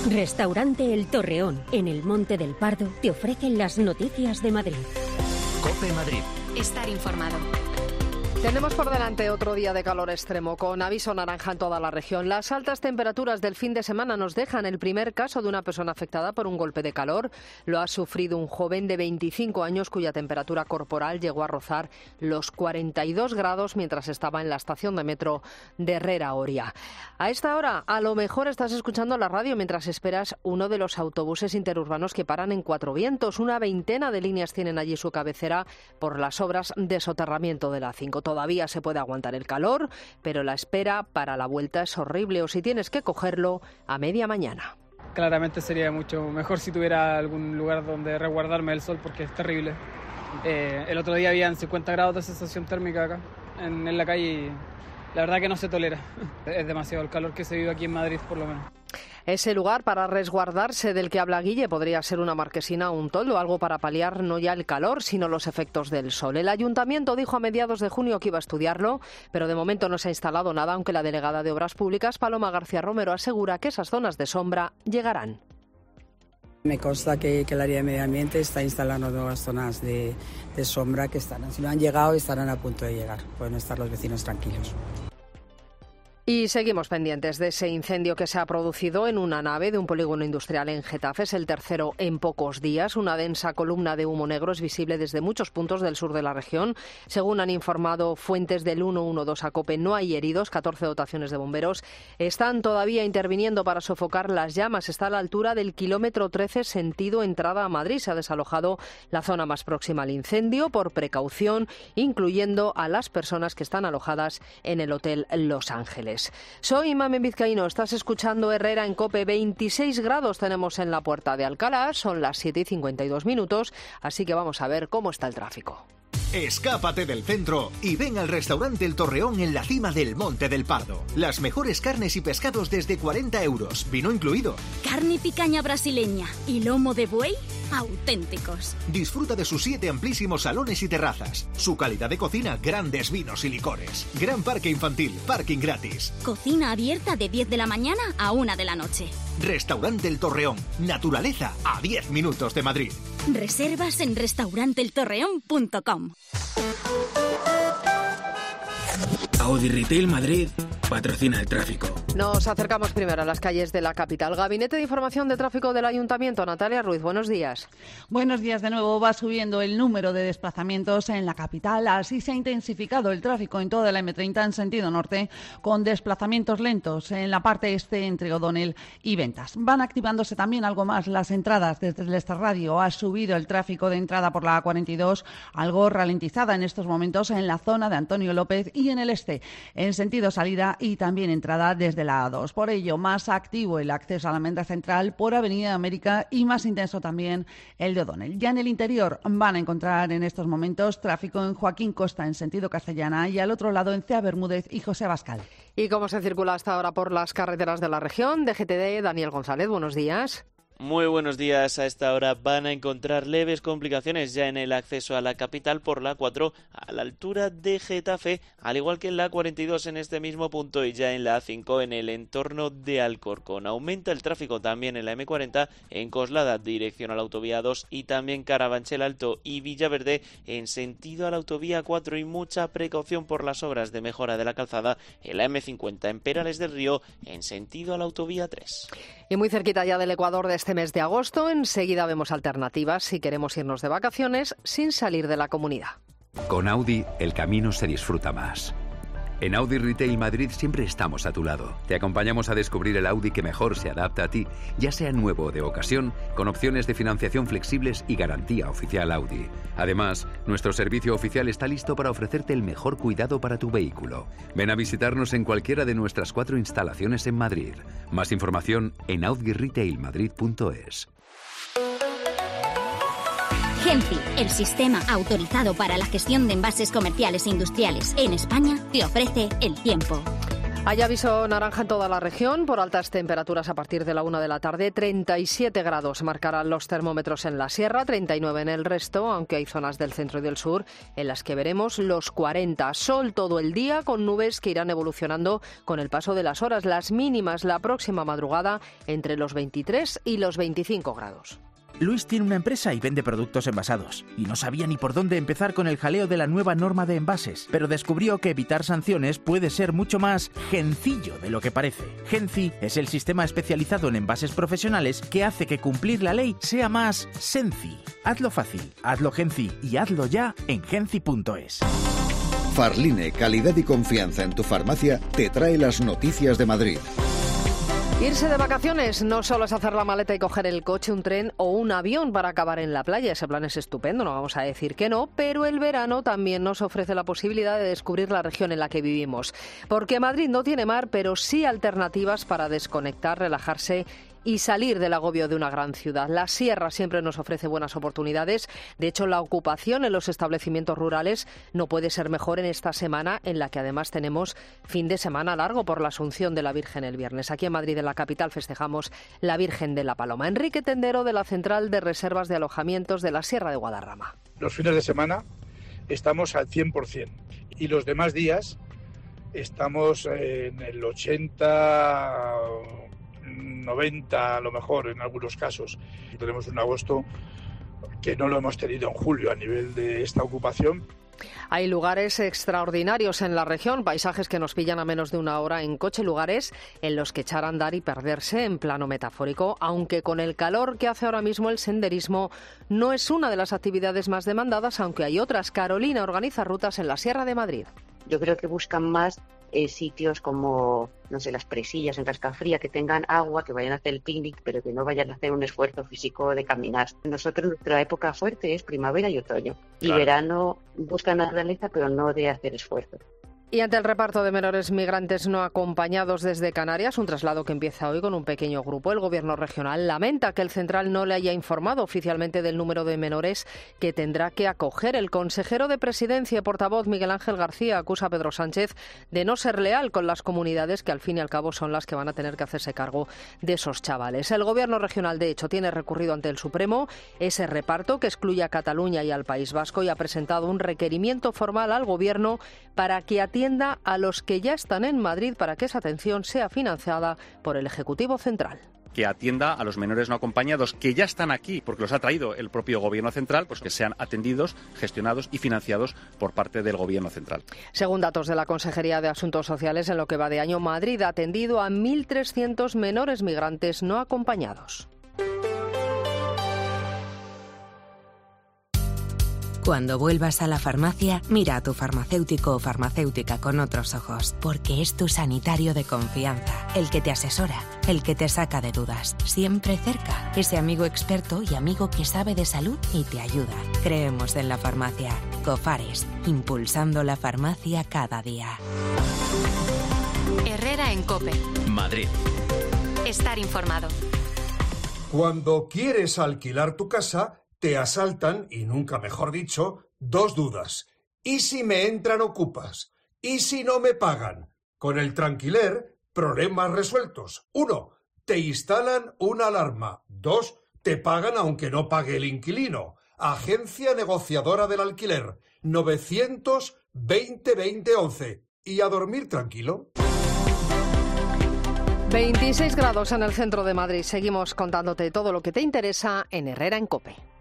Restaurante El Torreón, en el Monte del Pardo, te ofrecen las noticias de Madrid. COPE Madrid. Estar informado. Tenemos por delante otro día de calor extremo, con aviso naranja en toda la región. Las altas temperaturas del fin de semana nos dejan el primer caso de una persona afectada por un golpe de calor. Lo ha sufrido un joven de 25 años cuya temperatura corporal llegó a rozar los 42 grados mientras estaba en la estación de metro de Herrera Oria. A esta hora, a lo mejor estás escuchando la radio mientras esperas uno de los autobuses interurbanos que paran en Cuatro Vientos. Una veintena de líneas tienen allí su cabecera por las obras de soterramiento de la A5. Todavía se puede aguantar el calor, pero la espera para la vuelta es horrible, o si tienes que cogerlo, a media mañana. Claramente sería mucho mejor si tuviera algún lugar donde resguardarme del sol, porque es terrible. El otro día habían 50 grados de sensación térmica acá en la calle y la verdad que no se tolera. Es demasiado el calor que se vive aquí en Madrid, por lo menos. Ese lugar para resguardarse del que habla Guille podría ser una marquesina o un toldo, algo para paliar no ya el calor, sino los efectos del sol. El ayuntamiento dijo a mediados de junio que iba a estudiarlo, pero de momento no se ha instalado nada, aunque la delegada de Obras Públicas, Paloma García Romero, asegura que esas zonas de sombra llegarán. Me consta que el área de medio ambiente está instalando nuevas zonas de sombra que estarán, si no han llegado, estarán a punto de llegar. Pueden estar los vecinos tranquilos. Y seguimos pendientes de ese incendio que se ha producido en una nave de un polígono industrial en Getafe. Es el tercero en pocos días. Una densa columna de humo negro es visible desde muchos puntos del sur de la región. Según han informado fuentes del 112 a COPE, no hay heridos. 14 dotaciones de bomberos están todavía interviniendo para sofocar las llamas. Está a la altura del kilómetro 13 sentido entrada a Madrid. Se ha desalojado la zona más próxima al incendio por precaución, incluyendo a las personas que están alojadas en el Hotel Los Ángeles. Soy Mamen Vizcaíno, estás escuchando Herrera en COPE. 26 grados tenemos en la Puerta de Alcalá, son las 7:52, así que vamos a ver cómo está el tráfico. Escápate del centro y ven al restaurante El Torreón en la cima del Monte del Pardo. Las mejores carnes y pescados desde 40 euros, vino incluido. Carne y picaña brasileña y lomo de buey auténticos. Disfruta de sus 7 amplísimos salones y terrazas. Su calidad de cocina, grandes vinos y licores. Gran parque infantil, parking gratis. Cocina abierta de 10 de la mañana a 1 de la noche. Restaurante El Torreón. Naturaleza a 10 minutos de Madrid. Reservas en restauranteltorreón.com. Audi Retail Madrid patrocina el tráfico. Nos acercamos primero a las calles de la capital. Gabinete de Información de Tráfico del Ayuntamiento. Natalia Ruiz, buenos días. Buenos días de nuevo. Va subiendo el número de desplazamientos en la capital. Así se ha intensificado el tráfico en toda la M30 en sentido norte, con desplazamientos lentos en la parte este entre O'Donnell y Ventas. Van activándose también algo más las entradas desde el extrarradio. Ha subido el tráfico de entrada por la A42, algo ralentizada en estos momentos en la zona de Antonio López y en el este, en sentido salida y también entrada desde la A2. Por ello, más activo el acceso a la Almendra Central por Avenida América y más intenso también el de O'Donnell. Ya en el interior van a encontrar en estos momentos tráfico en Joaquín Costa en sentido Castellana y al otro lado en Cea Bermúdez y José Abascal. ¿Y cómo se circula hasta ahora por las carreteras de la región? DGTD, Daniel González, buenos días. Muy buenos días. A esta hora van a encontrar leves complicaciones ya en el acceso a la capital por la 4 a la altura de Getafe, al igual que en la 42 en este mismo punto y ya en la A5 en el entorno de Alcorcón. Aumenta el tráfico también en la M40 en Coslada, dirección a la autovía 2 y también Carabanchel Alto y Villaverde en sentido a la autovía 4 y mucha precaución por las obras de mejora de la calzada en la M50 en Perales del Río en sentido a la autovía 3. Y muy cerquita ya del Ecuador de este mes de agosto, enseguida vemos alternativas si queremos irnos de vacaciones sin salir de la comunidad. Con Audi, el camino se disfruta más. En Audi Retail Madrid siempre estamos a tu lado. Te acompañamos a descubrir el Audi que mejor se adapta a ti, ya sea nuevo o de ocasión, con opciones de financiación flexibles y garantía oficial Audi. Además, nuestro servicio oficial está listo para ofrecerte el mejor cuidado para tu vehículo. Ven a visitarnos en cualquiera de nuestras 4 instalaciones en Madrid. Más información en audiretailmadrid.es. Genfi, el sistema autorizado para la gestión de envases comerciales e industriales en España, te ofrece el tiempo. Hay aviso naranja en toda la región por altas temperaturas a partir de la 1 de la tarde. 37 grados marcarán los termómetros en la sierra, 39 en el resto, aunque hay zonas del centro y del sur en las que veremos los 40. Sol todo el día con nubes que irán evolucionando con el paso de las horas. Las mínimas la próxima madrugada entre los 23 y los 25 grados. Luis tiene una empresa y vende productos envasados. Y no sabía ni por dónde empezar con el jaleo de la nueva norma de envases. Pero descubrió que evitar sanciones puede ser mucho más gencillo de lo que parece. Genci es el sistema especializado en envases profesionales que hace que cumplir la ley sea más senci. Hazlo fácil, hazlo genci y hazlo ya en genci.es. Farline, calidad y confianza en tu farmacia, te trae las noticias de Madrid. Irse de vacaciones no solo es hacer la maleta y coger el coche, un tren o un avión para acabar en la playa. Ese plan es estupendo, no vamos a decir que no, pero el verano también nos ofrece la posibilidad de descubrir la región en la que vivimos. Porque Madrid no tiene mar, pero sí alternativas para desconectar, relajarse y salir del agobio de una gran ciudad. La sierra siempre nos ofrece buenas oportunidades. De hecho, la ocupación en los establecimientos rurales no puede ser mejor en esta semana, en la que además tenemos fin de semana largo por la Asunción de la Virgen el viernes. Aquí en Madrid, en la capital, festejamos la Virgen de la Paloma. Enrique Tendero, de la Central de Reservas de Alojamientos de la Sierra de Guadarrama. Los fines de semana estamos al 100% y los demás días estamos en el 80... 90 a lo mejor en algunos casos. Tenemos un agosto que no lo hemos tenido en julio a nivel de esta ocupación. Hay lugares extraordinarios en la región, paisajes que nos pillan a menos de una hora en coche, lugares en los que echar a andar y perderse en plano metafórico, aunque con el calor que hace ahora mismo el senderismo no es una de las actividades más demandadas, aunque hay otras. Carolina organiza rutas en la Sierra de Madrid. Yo creo que buscan más sitios como, no sé, las Presillas en Rascafría, que tengan agua, que vayan a hacer el picnic, pero que no vayan a hacer un esfuerzo físico de caminar. Nosotros, nuestra época fuerte es primavera y otoño. Claro. Y verano buscan naturaleza, pero no de hacer esfuerzo. Y ante el reparto de menores migrantes no acompañados desde Canarias, un traslado que empieza hoy con un pequeño grupo, el Gobierno regional lamenta que el central no le haya informado oficialmente del número de menores que tendrá que acoger. El consejero de Presidencia y portavoz Miguel Ángel García acusa a Pedro Sánchez de no ser leal con las comunidades que al fin y al cabo son las que van a tener que hacerse cargo de esos chavales. El Gobierno regional, de hecho, tiene recurrido ante el Supremo ese reparto que excluye a Cataluña y al País Vasco y ha presentado un requerimiento formal al Gobierno para que atienda a los que ya están en Madrid para que esa atención sea financiada por el Ejecutivo Central. Que atienda a los menores no acompañados que ya están aquí, porque los ha traído el propio Gobierno Central, pues que sean atendidos, gestionados y financiados por parte del Gobierno Central. Según datos de la Consejería de Asuntos Sociales, en lo que va de año, Madrid ha atendido a 1.300 menores migrantes no acompañados. Cuando vuelvas a la farmacia, mira a tu farmacéutico o farmacéutica con otros ojos, porque es tu sanitario de confianza, el que te asesora, el que te saca de dudas, siempre cerca, ese amigo experto y amigo que sabe de salud y te ayuda. Creemos en la farmacia. Cofares, impulsando la farmacia cada día. Herrera en COPE. Madrid. Estar informado. Cuando quieres alquilar tu casa, te asaltan, y nunca mejor dicho, dos dudas. ¿Y si me entran ocupas? ¿Y si no me pagan? Con el Tranquiler, problemas resueltos. 1. Te instalan una alarma. 2. Te pagan aunque no pague el inquilino. Agencia negociadora del alquiler. 900-20-20-11. Y a dormir tranquilo. 26 grados en el centro de Madrid. Seguimos contándote todo lo que te interesa en Herrera en COPE.